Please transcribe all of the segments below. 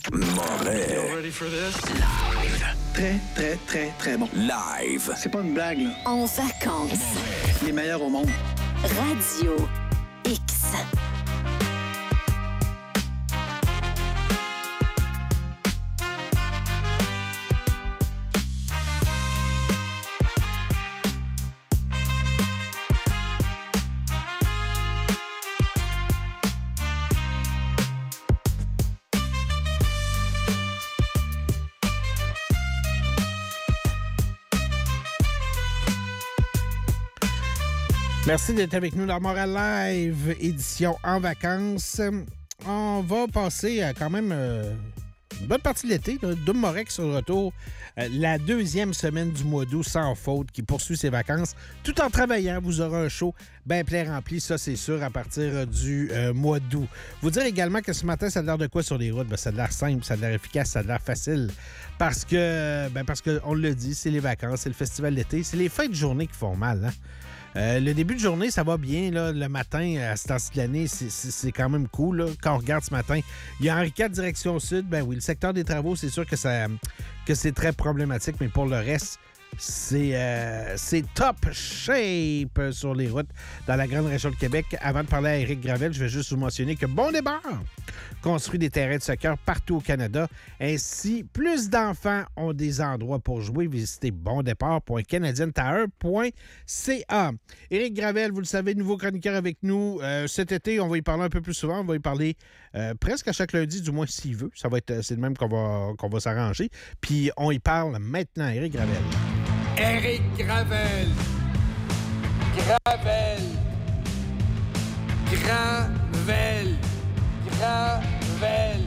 Moret. You ready for this? Live. Très, très, très, très bon. Live. C'est pas une blague, là. En vacances. Les meilleurs au monde. Radio X. Merci d'être avec nous dans Montréal Live, édition en vacances. On va passer quand même une bonne partie de l'été. Dom Moret sur le retour. La deuxième semaine du mois d'août sans faute qui poursuit ses vacances. Tout en travaillant, vous aurez un show bien plein rempli, ça c'est sûr, à partir du mois d'août. Vous dire également que ce matin, ça a l'air de quoi sur les routes? Ben, ça a l'air simple, ça a l'air efficace, ça a l'air facile. Parce que on le dit, c'est les vacances, c'est le festival d'été, c'est les fins de journée qui font mal, hein? Le début de journée, ça va bien. Là, le matin, à ce temps-ci de l'année, c'est quand même cool. Là. Quand on regarde ce matin, il y a Henri IV direction sud. Ben oui, le secteur des travaux, c'est sûr que c'est très problématique, mais pour le reste, c'est top shape sur les routes dans la grande région de Québec. Avant de parler à Éric Gravel, je vais juste vous mentionner que Bon Départ construit des terrains de soccer partout au Canada. Ainsi, plus d'enfants ont des endroits pour jouer. Visitez bondépart.canadientire.ca. Éric Gravel, vous le savez, nouveau chroniqueur avec nous. Cet été, on va y parler un peu plus souvent. On va y parler presque à chaque lundi, du moins s'il veut. C'est de même qu'on va s'arranger. Puis on y parle maintenant. Éric Gravel. Éric Gravel. Gravel. Gravel. Gravel.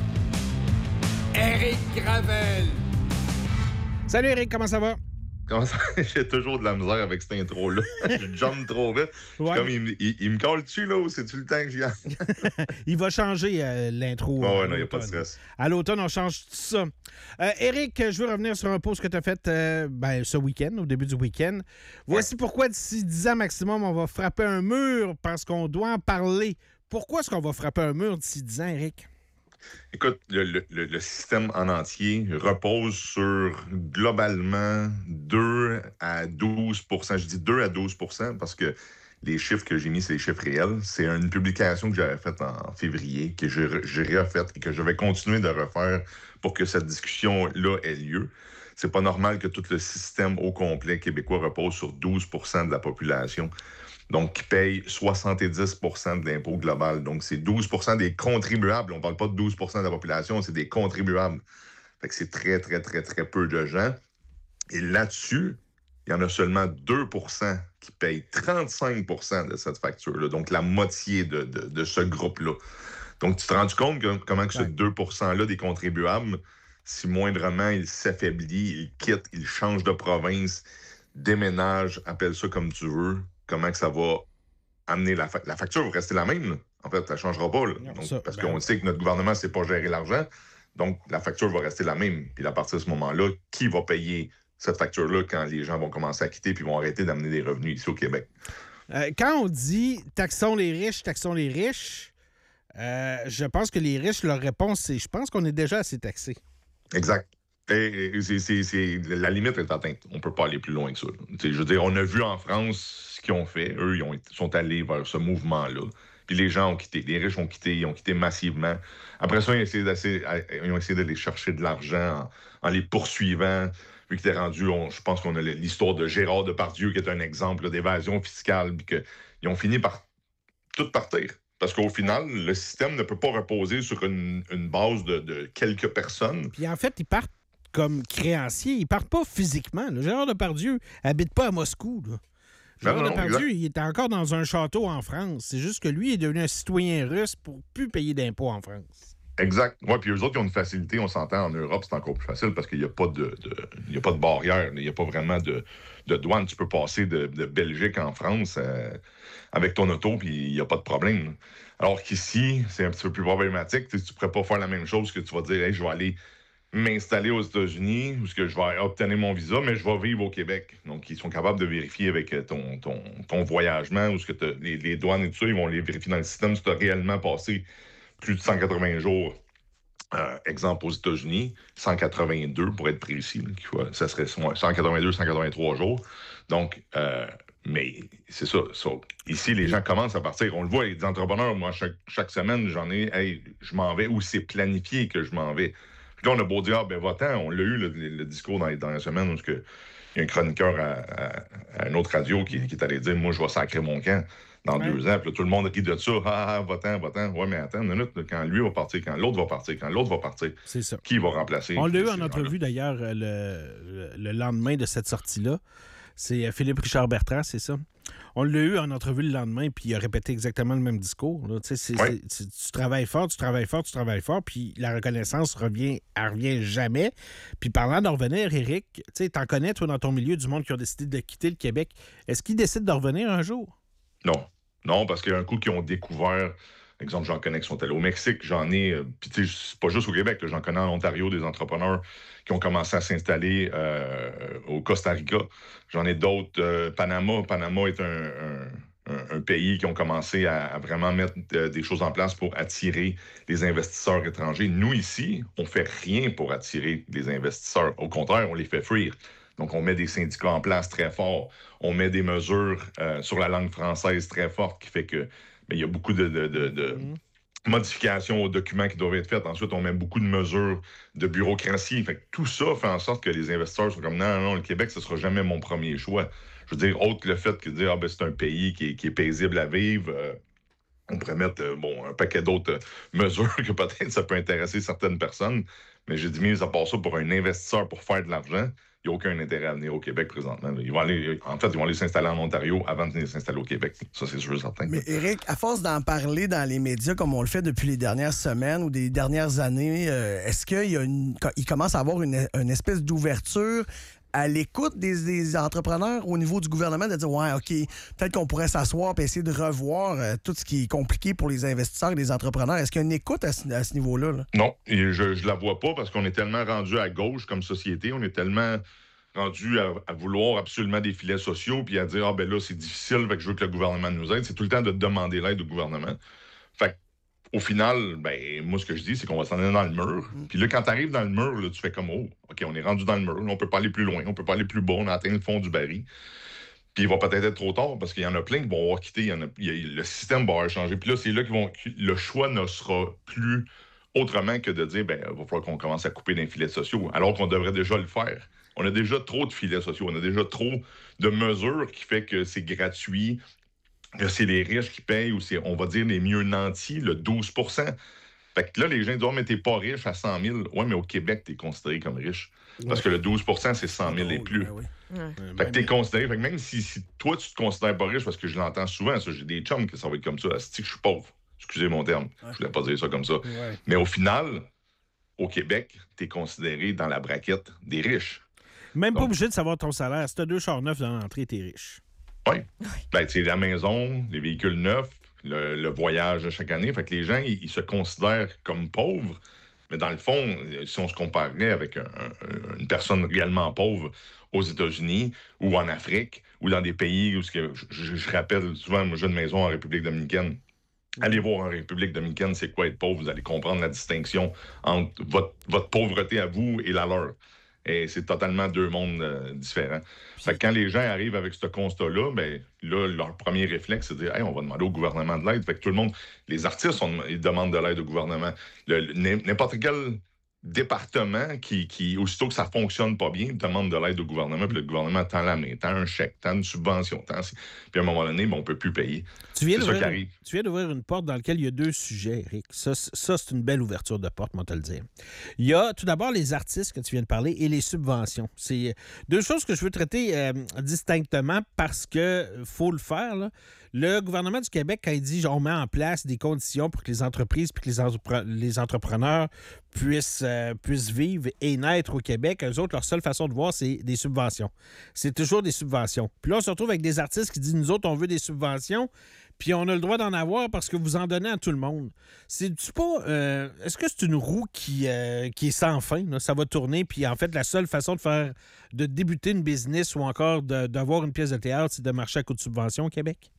Éric Gravel. Salut Éric, comment ça va? Comment ça? J'ai toujours de la misère avec cette intro-là. Je jump trop vite. Ouais. Comme il me colle dessus, là, ou c'est-tu le temps que j'y ai? Il va changer l'intro. Oh, ouais, non, il n'y a pas de stress. À l'automne, on change tout ça. Éric, je veux revenir sur un post que tu as fait ce week-end, au début du week-end. Voici pourquoi d'ici 10 ans maximum, on va frapper un mur parce qu'on doit en parler. Pourquoi est-ce qu'on va frapper un mur d'ici 10 ans, Éric? Écoute, le système en entier repose sur globalement 2 à 12 %. Je dis 2 à 12 % parce que les chiffres que j'ai mis, c'est les chiffres réels. C'est une publication que j'avais faite en février, que j'ai refaite et que je vais continuer de refaire pour que cette discussion-là ait lieu. C'est pas normal que tout le système au complet québécois repose sur 12 % de la population. Donc, qui paye 70 % de l'impôt global. Donc, c'est 12 % des contribuables. On ne parle pas de 12 % de la population, c'est des contribuables. Fait que c'est très, très, très, très peu de gens. Et là-dessus, il y en a seulement 2 % qui payent 35 % de cette facture-là. Donc, la moitié de ce groupe-là. Donc, tu te rends compte comment que ce 2 % des contribuables, si moindrement il s'affaiblit, il quitte, il change de province, déménage, appelle ça comme tu veux, comment que ça va amener la facture va rester la même. Là. En fait, ça ne changera pas. Là. Donc, parce qu'on sait que notre gouvernement ne sait pas gérer l'argent. Donc, la facture va rester la même. Puis à partir de ce moment-là, qui va payer cette facture-là quand les gens vont commencer à quitter puis vont arrêter d'amener des revenus ici au Québec? Quand on dit « taxons les riches », je pense que les riches, leur réponse, c'est « je pense qu'on est déjà assez taxés ». Exact. Et la limite est atteinte. On ne peut pas aller plus loin que ça. Je veux dire, on a vu en France ce qu'ils ont fait. Eux, sont allés vers ce mouvement-là. Puis les gens ont quitté. Les riches ont quitté. Ils ont quitté massivement. Après ça, ils ont essayé d'aller chercher de l'argent en les poursuivant. Vu qu'ils étaient rendus, je pense qu'on a l'histoire de Gérard Depardieu, qui est un exemple là, d'évasion fiscale. Puis qu'ils ont fini par tout partir. Parce qu'au final, le système ne peut pas reposer sur une base de quelques personnes. Puis en fait, ils partent comme créanciers. Ils partent pas physiquement. Là. Gérard Depardieu habite pas à Moscou. Là. Gérard Depardieu, il est encore dans un château en France. C'est juste que lui est devenu un citoyen russe pour plus payer d'impôts en France. Exact. Oui, puis eux autres, ils ont une facilité, on s'entend, en Europe, c'est encore plus facile parce qu'il n'y a pas de barrière, il n'y a pas vraiment de douane. Tu peux passer de Belgique en France avec ton auto, puis il n'y a pas de problème. Alors qu'ici, c'est un petit peu plus problématique. Tu ne pourrais pas faire la même chose que tu vas dire, hey, je vais aller m'installer aux États-Unis, où je vais obtenir mon visa, mais je vais vivre au Québec. Donc, ils sont capables de vérifier avec ton voyagement, où les douanes et tout ça, ils vont les vérifier dans le système si tu as réellement passé plus de 180 jours Exemple, aux États-Unis, 182 pour être précis, là, ça serait 182, 183 jours. Donc, mais c'est ça. Ici, les gens commencent à partir. On le voit, les entrepreneurs, moi, chaque semaine, je m'en vais, ou c'est planifié que je m'en vais. Puis là, on a beau dire, va-t'en. On l'a eu, le discours dans les dernières semaines, où il y a un chroniqueur à une autre radio qui est allé dire, moi, je vais sacrer mon camp dans 2 ans. Puis là, tout le monde rit de ça. Va-t'en. Ouais, mais attends une minute. Quand lui va partir, quand l'autre va partir, C'est ça. qui va remplacer? On l'a eu en entrevue, d'ailleurs, le lendemain de cette sortie-là. C'est Philippe Richard Bertrand, c'est ça. On l'a eu en entrevue le lendemain, puis il a répété exactement le même discours. Là. Tu travailles fort, puis la reconnaissance revient jamais. Puis parlant d'en revenir, Éric, t'en connais, toi, dans ton milieu, du monde qui ont décidé de quitter le Québec. Est-ce qu'ils décident de revenir un jour? Non, parce qu'il y a un coup qu'ils ont découvert... Exemple, j'en connais qui sont allés au Mexique, j'en ai... Puis tu sais, c'est pas juste au Québec, là, j'en connais en Ontario des entrepreneurs qui ont commencé à s'installer au Costa Rica. J'en ai d'autres. Panama est un pays qui ont commencé à vraiment mettre des choses en place pour attirer les investisseurs étrangers. Nous, ici, on fait rien pour attirer les investisseurs. Au contraire, on les fait fuir. Donc, on met des syndicats en place très forts. On met des mesures sur la langue française très fortes qui fait que il y a beaucoup de modifications aux documents qui doivent être faites. Ensuite, on met beaucoup de mesures de bureaucratie. Fait que tout ça fait en sorte que les investisseurs sont comme non, le Québec, ce ne sera jamais mon premier choix. Je veux dire, autre que le fait que dire c'est un pays qui est paisible à vivre, on pourrait mettre un paquet d'autres mesures que peut-être ça peut intéresser certaines personnes. Mais j'ai dit, mis à part ça, pour un investisseur pour faire de l'argent, il n'y a aucun intérêt à venir au Québec présentement. Ils vont aller s'installer en Ontario avant de venir s'installer au Québec. Ça, c'est sûr et certain. Mais Éric, à force d'en parler dans les médias comme on le fait depuis les dernières semaines ou des dernières années, est-ce qu'il commence à avoir une espèce d'ouverture à l'écoute des entrepreneurs au niveau du gouvernement de dire, ouais, OK, peut-être qu'on pourrait s'asseoir et essayer de revoir tout ce qui est compliqué pour les investisseurs et les entrepreneurs. Est-ce qu'il y a une écoute à ce niveau-là? Là? Non, et je la vois pas parce qu'on est tellement rendu à gauche comme société, on est tellement rendu à vouloir absolument des filets sociaux puis à dire, là, c'est difficile, fait que je veux que le gouvernement nous aide. C'est tout le temps de demander l'aide au gouvernement. Fait que, au final, moi, ce que je dis, c'est qu'on va s'en aller dans le mur. Puis là, quand tu arrives dans le mur, là, tu fais comme, OK, on est rendu dans le mur. Là, on peut pas aller plus loin. On peut pas aller plus bas. On a atteint le fond du baril. Puis il va peut-être être trop tard parce qu'il y en a plein qui vont avoir quitté. Le système va avoir changé. Puis là, c'est là le choix ne sera plus autrement que de dire, il va falloir qu'on commence à couper des filets sociaux, alors qu'on devrait déjà le faire. On a déjà trop de filets sociaux. On a déjà trop de mesures qui fait que c'est gratuit. C'est les riches qui payent, ou c'est, on va dire, les mieux nantis, le 12 %. Fait que là, les gens disent, mais t'es pas riche à 100 000. Ouais, mais au Québec, t'es considéré comme riche. Parce que le 12 % c'est 100 000 et plus. Fait que t'es considéré. Fait que même si toi, tu te considères pas riche, parce que je l'entends souvent, ça, j'ai des chums que ça va être comme ça. C'est que je suis pauvre. Excusez mon terme. Je voulais pas dire ça comme ça. Mais au final, au Québec, t'es considéré dans la braquette des riches. Même pas obligé de savoir ton salaire. Si t'as 2 chars neufs dans l'entrée, t'es riche. Oui. C'est la maison, les véhicules neufs, le voyage chaque année. Fait que les gens, ils se considèrent comme pauvres. Mais dans le fond, si on se comparait avec une personne réellement pauvre aux États-Unis ou en Afrique ou dans des pays où je rappelle souvent, moi, j'ai une maison en République dominicaine. Allez voir en République dominicaine, c'est quoi être pauvre. Vous allez comprendre la distinction entre votre pauvreté à vous et la leur. Et c'est totalement 2 mondes différents. Fait que quand les gens arrivent avec ce constat-là, leur premier réflexe, c'est de dire on va demander au gouvernement de l'aide. Fait que tout le monde, les artistes, ils demandent de l'aide au gouvernement. N'importe quel département qui, aussitôt que ça fonctionne pas bien, demande de l'aide au gouvernement, puis le gouvernement tend la main, tend un chèque, tend une subvention, puis à un moment donné, on peut plus payer. C'est ça qui arrive. Tu viens d'ouvrir une porte dans laquelle il y a 2 sujets, Éric. Ça, c'est une belle ouverture de porte, moi, te le dire. Il y a tout d'abord les artistes que tu viens de parler et les subventions. C'est 2 choses que je veux traiter distinctement parce que faut le faire, là. Le gouvernement du Québec, quand il dit on met en place des conditions pour que les entreprises et que les entrepreneurs puissent vivre et naître au Québec, eux autres, leur seule façon de voir, c'est des subventions. C'est toujours des subventions. Puis là, on se retrouve avec des artistes qui disent nous autres, on veut des subventions, puis on a le droit d'en avoir parce que vous en donnez à tout le monde. C'est-tu pas... est-ce que c'est une roue qui est sans fin? Là? Ça va tourner, puis en fait, la seule façon de débuter une business ou encore d'avoir une pièce de théâtre, c'est de marcher à coup de subvention au Québec?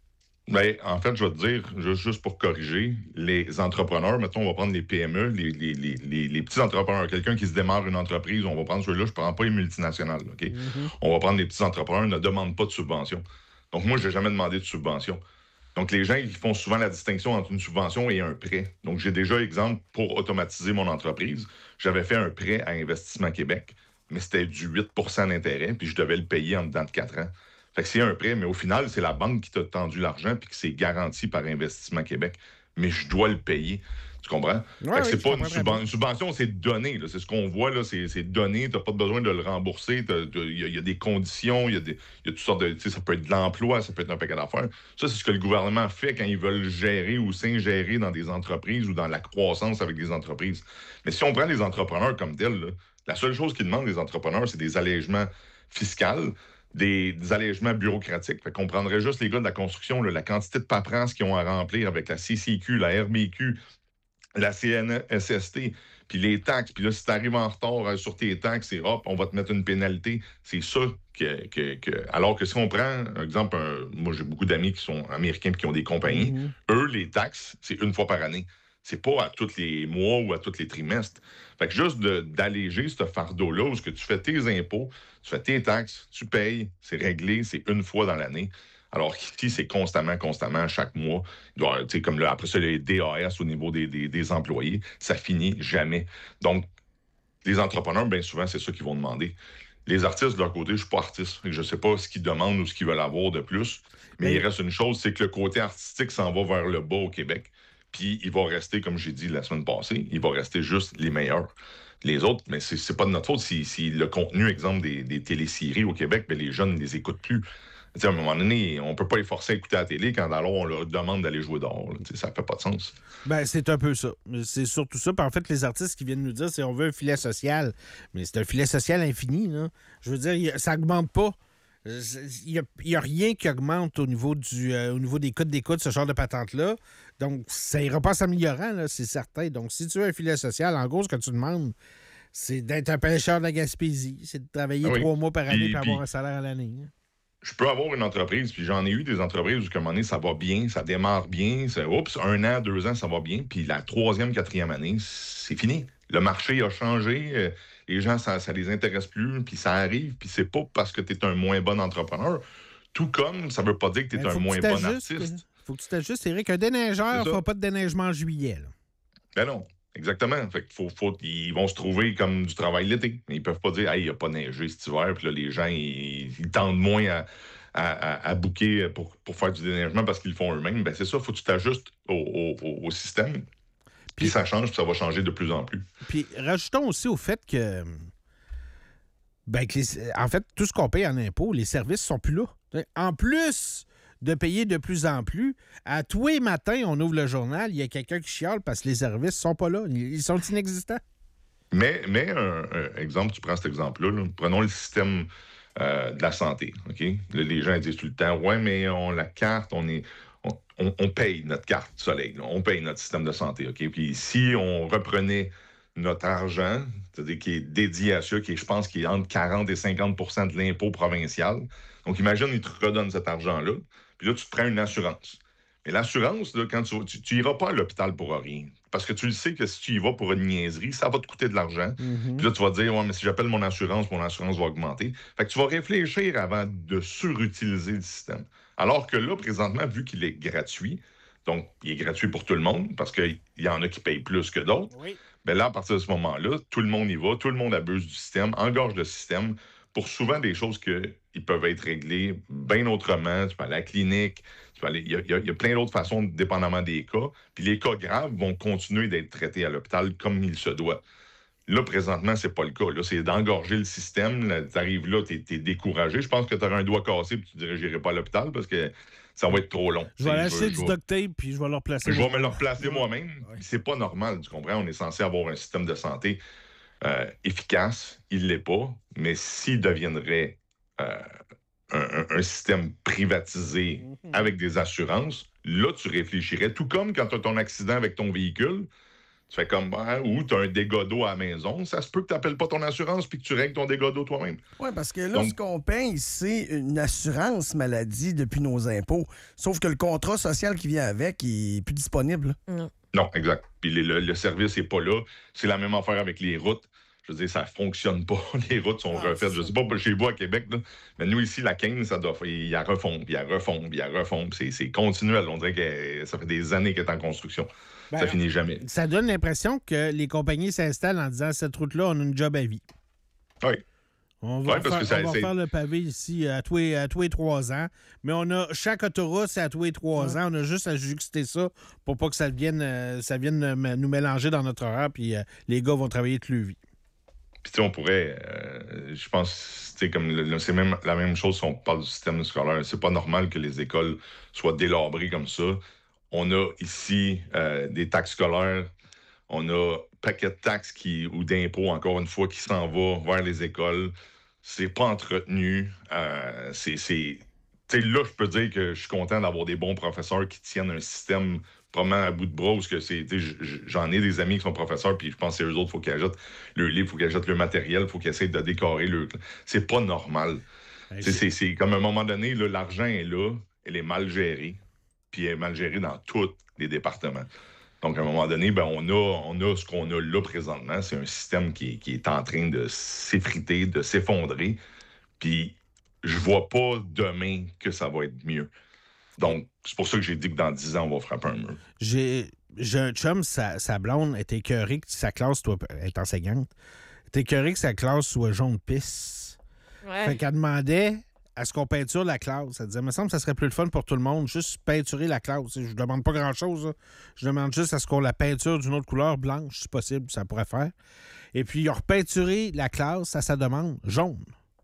Ben, en fait, je vais te dire, juste pour corriger, les entrepreneurs, mettons, on va prendre les PME, les petits entrepreneurs, quelqu'un qui se démarre une entreprise, on va prendre ceux-là, je ne prends pas les multinationales, OK? On va prendre les petits entrepreneurs, ne demandent pas de subvention. Donc, moi, je n'ai jamais demandé de subvention. Donc, les gens, ils font souvent la distinction entre une subvention et un prêt. Donc, j'ai déjà, exemple, pour automatiser mon entreprise, j'avais fait un prêt à Investissement Québec, mais c'était du 8 d'intérêt, puis je devais le payer en dedans de 4 ans. Fait que c'est un prêt, mais au final, c'est la banque qui t'a tendu l'argent puis que c'est garanti par Investissement Québec. Mais je dois le payer. Tu comprends? Ouais, fait que c'est oui, pas une subvention, c'est donné. Là. C'est ce qu'on voit, là, c'est donné. Tu n'as pas besoin de le rembourser. Il y a des conditions, il y a toutes sortes de. Ça peut être de l'emploi, ça peut être un paquet d'affaires. Ça, c'est ce que le gouvernement fait quand ils veulent gérer ou s'ingérer dans des entreprises ou dans la croissance avec des entreprises. Mais si on prend les entrepreneurs comme tels, là, la seule chose qu'ils demandent, les entrepreneurs, c'est des allègements fiscaux, des allègements bureaucratiques. Fait qu'on prendrait juste les gars de la construction, là, la quantité de paperasse qu'ils ont à remplir avec la CCQ, la RBQ, la CNSST, puis les taxes. Puis là, si tu arrives en retard sur tes taxes, c'est hop, on va te mettre une pénalité. C'est ça alors que si on prend, par exemple, moi j'ai beaucoup d'amis qui sont américains et qui ont des compagnies, eux, les taxes, c'est une fois par année. C'est pas à tous les mois ou à tous les trimestres. Fait que juste d'alléger ce fardeau-là, où tu fais tes impôts, tu fais tes taxes, tu payes, c'est réglé, c'est une fois dans l'année. Alors qu'ici, c'est constamment, chaque mois. Comme là, après ça, les DAS au niveau des employés, ça finit jamais. Donc, les entrepreneurs, bien souvent, c'est ça qu'ils vont demander. Les artistes, de leur côté, je ne suis pas artiste. Je ne sais pas ce qu'ils demandent ou ce qu'ils veulent avoir de plus. Mais il reste une chose, c'est que le côté artistique s'en va vers le bas au Québec. Puis il va rester, comme j'ai dit la semaine passée, il va rester juste les meilleurs. Les autres, mais c'est pas de notre faute si le contenu, exemple, des téléséries au Québec, bien, les jeunes ne les écoutent plus. T'sais, à un moment donné, on ne peut pas les forcer à écouter la télé quand alors on leur demande d'aller jouer dehors. Ça ne fait pas de sens. Ben, c'est un peu ça. C'est surtout ça. Puis en fait, les artistes qui viennent nous dire, c'est on veut un filet social. Mais c'est un filet social infini, là. Je veux dire, ça n'augmente pas. Il n'y a rien qui augmente au niveau des codes d'écoute, ce genre de patente-là. Donc, ça n'ira pas s'améliorant, là, c'est certain. Donc, si tu veux un filet social, en gros, ce que tu demandes, c'est d'être un pêcheur de la Gaspésie. C'est de travailler 3 mois par année pour avoir un salaire à l'année. Je peux avoir une entreprise, puis j'en ai eu des entreprises où, à un moment donné, ça va bien, ça démarre bien, 1 an, 2 ans, ça va bien, puis la 3e, 4e année, c'est fini. Le marché a changé, les gens, ça les intéresse plus, puis ça arrive, puis c'est pas parce que tu es un moins bon entrepreneur, tout comme ça veut pas dire que tu es un moins bon artiste. Faut que tu t'ajustes, Éric. Un déneigeur ne fera pas de déneigement en juillet. Là. Ben non. Exactement. Fait que ils vont se trouver comme du travail l'été. Ils peuvent pas dire, hey, il n'y a pas neigé cet hiver, puis là, les gens, ils tendent moins à booker pour faire du déneigement parce qu'ils le font eux-mêmes. Ben c'est ça, il faut que tu t'ajustes au système. Puis ça change, puis ça va changer de plus en plus. Puis rajoutons aussi au fait que, en fait, tout ce qu'on paye en impôts, les services sont plus là. En plus de payer de plus en plus. À tous les matins, on ouvre le journal, il y a quelqu'un qui chiale parce que les services sont pas là. Ils sont inexistants. Mais exemple, tu prends cet exemple-là. Là. Prenons le système de la santé. OK? Là, les gens disent tout le temps, ouais, mais la carte, on paye notre carte soleil. Là. On paye notre système de santé. OK? Puis si on reprenait notre argent, c'est-à-dire qui est dédié à ça, je pense qu'il est entre 40 et 50 % de l'impôt provincial. Donc, imagine, ils te redonnent cet argent-là. Puis là, tu te prends une assurance. Mais l'assurance, là, quand tu iras pas à l'hôpital pour rien. Parce que tu le sais que si tu y vas pour une niaiserie, ça va te coûter de l'argent. Puis là, tu vas te dire, ouais, mais si j'appelle mon assurance va augmenter. Fait que tu vas réfléchir avant de surutiliser le système. Alors que là, présentement, vu qu'il est gratuit, donc il est gratuit pour tout le monde, parce qu'il y en a qui payent plus que d'autres, bien là, à partir de ce moment-là, tout le monde y va, tout le monde abuse du système, engorge le système pour souvent des choses qui peuvent être réglées bien autrement. Tu peux aller à la clinique, il y a plein d'autres façons, dépendamment des cas. Puis les cas graves vont continuer d'être traités à l'hôpital comme il se doit. Là, présentement, c'est pas le cas. Là, c'est d'engorger le système. Tu arrives là, tu es découragé. Je pense que tu auras un doigt cassé et tu dirais, j'irai pas à l'hôpital parce que ça va être trop long. Je vais aller acheter du duct tape puis je vais le replacer. Je vais me le replacer moi-même. C'est pas normal, tu comprends? On est censé avoir un système de santé efficace. Il l'est pas. Mais s'il deviendrait un système privatisé avec des assurances, là, tu réfléchirais. Tout comme quand tu as ton accident avec ton véhicule, Tu fais comme, ou tu as un dégât d'eau à la maison, ça se peut que tu n'appelles pas ton assurance puis que tu règles ton dégât d'eau toi-même. Oui, parce que là, Donc- ce qu'on paye, c'est une assurance maladie depuis nos impôts. Sauf que le contrat social qui vient avec, il n'est plus disponible. Non, exact. Puis le service n'est pas là. C'est la même affaire avec les routes. Je veux dire, ça ne fonctionne pas. Les routes sont refaites. Je ne sais pas chez vous à Québec, là, mais nous, ici, la 15, ça doit il y a refond, puis il y a refond, puis il y a refond. C'est continuel. On dirait que ça fait des années qu'elle est en construction. Ça finit jamais. Ça donne l'impression que les compagnies s'installent en disant cette route-là, on a une job à vie. Oui. On va, Ouais, parce que on va c'est- faire le pavé ici à tous les 3 ans. Mais on a chaque autoroute, c'est à tous les 3 ans. On a juste à juxter ça pour pas que ça vienne nous mélanger dans notre horaire. Puis les gars vont travailler toute leur vie. Puis, tu sais, on pourrait, je pense, tu sais, comme c'est même la même chose si on parle du système scolaire. C'est pas normal que les écoles soient délabrées comme ça. On a ici des taxes scolaires, on a un paquet de taxes ou d'impôts, encore une fois, qui s'en va vers les écoles. C'est pas entretenu. Tu sais, là, je peux dire que je suis content d'avoir des bons professeurs qui tiennent un système probablement à bout de bras, parce que j'en ai des amis qui sont professeurs, puis je pense que c'est eux autres, il faut qu'ils achètent le livre, il faut qu'ils achètent le matériel, il faut qu'ils essayent de décorer le. C'est pas normal. C'est comme à un moment donné, là, l'argent est là, elle est mal gérée, puis elle est mal gérée dans tous les départements. Donc, à un moment donné, ben, on a ce qu'on a là présentement. C'est un système qui est en train de s'effriter, de s'effondrer. Puis, je vois pas demain que ça va être mieux. Donc, c'est pour ça que j'ai dit que dans 10 ans, on va frapper un mur. J'ai un chum, sa blonde était écœurée que sa classe, elle est enseignante, était écœurée que sa classe soit jaune pisse. Ouais. Fait qu'elle demandait à ce qu'on peinture la classe. Elle disait, il me semble que ça serait plus le fun pour tout le monde, juste peinturer la classe. Je demande pas grand-chose. Là. Je demande juste à ce qu'on la peinture d'une autre couleur, blanche, si possible, ça pourrait faire. Et puis, ils ont repeinturé la classe à sa demande, jaune.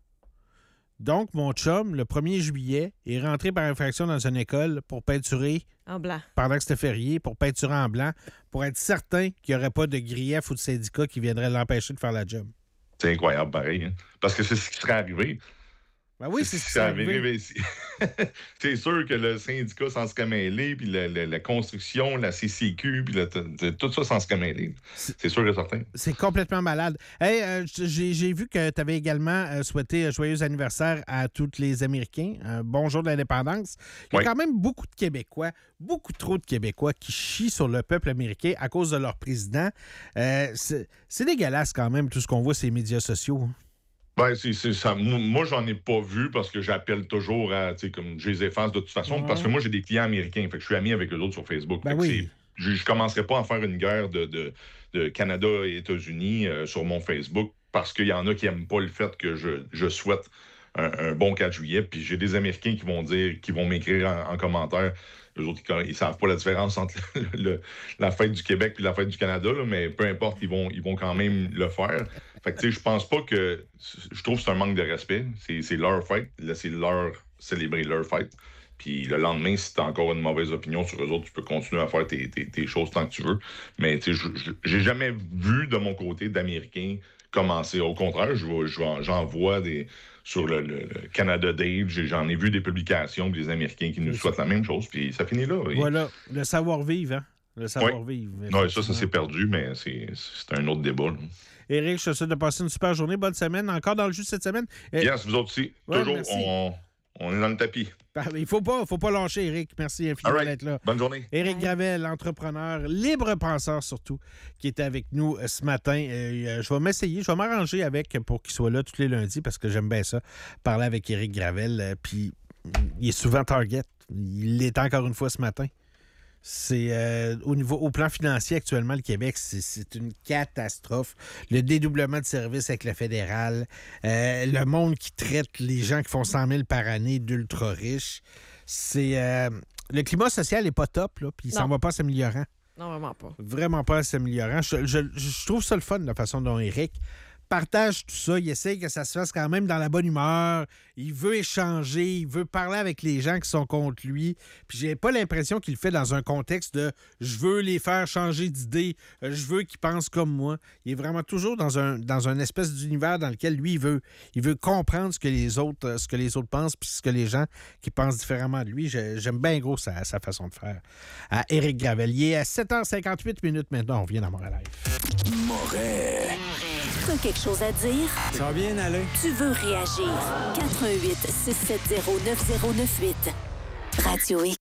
Donc, mon chum, le 1er juillet, est rentré par infraction dans une école pour peinturer, En blanc. pendant que c'était férié, pour peinturer en blanc, pour être certain qu'il n'y aurait pas de grief ou de syndicat qui viendrait l'empêcher de faire la job. C'est incroyable, pareil. Hein? Parce que c'est ce qui serait arrivé. Ben oui, c'est ce qui s'est Ça arrivé. ici. C'est sûr que le syndicat s'en serait mêlé, puis la construction, la CCQ, puis tout ça s'en serait mêlé. C'est sûr et certain. C'est complètement malade. Hey, j'ai vu que tu avais également souhaité joyeux anniversaire à tous les Américains. Bon jour de l'indépendance. Il y a Oui. quand même beaucoup de Québécois, beaucoup trop de Québécois qui chient sur le peuple américain à cause de leur président. C'est dégueulasse quand même tout ce qu'on voit sur les médias sociaux. Hein. Ben, c'est ça. Moi, j'en ai pas vu parce que j'appelle toujours à, tu sais, comme je les efface de toute façon, parce que moi, j'ai des clients américains, fait que je suis ami avec eux autres sur Facebook. Ben Fait que oui. je commencerai pas à faire une guerre de Canada et États-Unis sur mon Facebook parce qu'il y en a qui aiment pas le fait que je souhaite un bon 4 juillet. Puis j'ai des Américains qui vont m'écrire en commentaire. Eux autres, ils savent pas la différence entre la fête du Québec et la fête du Canada, là, mais peu importe, ils vont quand même le faire. Fait que, tu sais, je pense pas que... Je trouve que c'est un manque de respect. C'est leur fête. Là, c'est leur célébrer leur fête. Puis le lendemain, si tu as encore une mauvaise opinion sur eux autres, tu peux continuer à faire tes choses tant que tu veux. Mais tu sais, j'ai jamais vu de mon côté d'Américains commencer. Au contraire, j'en vois sur le Canada Day, j'en ai vu des publications des Américains qui nous souhaitent la même chose. Puis ça finit là. Voilà, le savoir-vivre, hein? Le savoir-vivre. Oui, ça s'est perdu, mais c'est un autre débat. Là. Éric, je te souhaite de passer une super journée. Bonne semaine. Encore dans le jus cette semaine. Yes, vous autres aussi. Ouais, Toujours, merci. on est dans le tapis. Il faut pas lâcher, Éric. Merci infiniment All right. d'être là. Bonne journée. Éric Gravel, entrepreneur, libre penseur surtout, qui était avec nous ce matin. Je vais m'essayer, je vais m'arranger avec pour qu'il soit là tous les lundis parce que j'aime bien ça, parler avec Éric Gravel. Puis il est souvent target. Il l'est encore une fois ce matin. C'est au plan financier actuellement, le Québec, c'est une catastrophe. Le dédoublement de services avec le fédéral, le monde qui traite les gens qui font 100 000 par année d'ultra riches. Le climat social n'est pas top, là, puis il s'en Non. va pas s'améliorant. Non, vraiment pas. Vraiment pas s'améliorant. Je trouve ça le fun, la façon dont Éric partage tout ça. Il essaie que ça se fasse quand même dans la bonne humeur. Il veut échanger. Il veut parler avec les gens qui sont contre lui. Puis j'ai pas l'impression qu'il le fait dans un contexte de « je veux les faire changer d'idée, je veux qu'ils pensent comme moi ». Il est vraiment toujours dans un espèce d'univers dans lequel lui, il veut comprendre ce que les autres pensent puis ce que les gens qui pensent différemment de lui. J'aime bien gros sa façon de faire. À Éric Gravel. Il est à 7h58 maintenant. On vient dans Montréal. Morel. T'as quelque chose à dire? Ça va bien aller. Tu veux réagir? 88 670 9098. Radio X.